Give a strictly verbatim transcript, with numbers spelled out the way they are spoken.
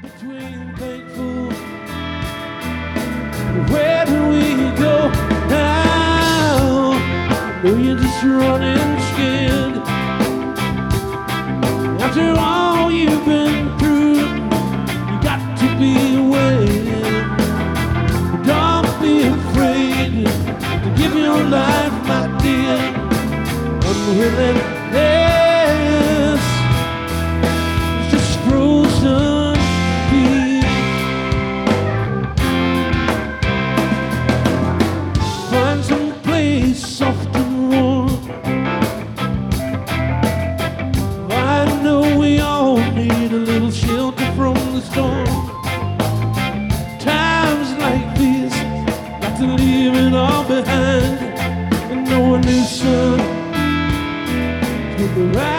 between thankful. Where do we go now? I know you're just running scared. After all you've been through, you got to be aware. Don't be afraid to give your life, my dear. Unwillingness is just frozen feet. Find some place soft and warm. I know we all need a little shelter from the storm. Times like this, got to leave it all behind. And no one is son to the right.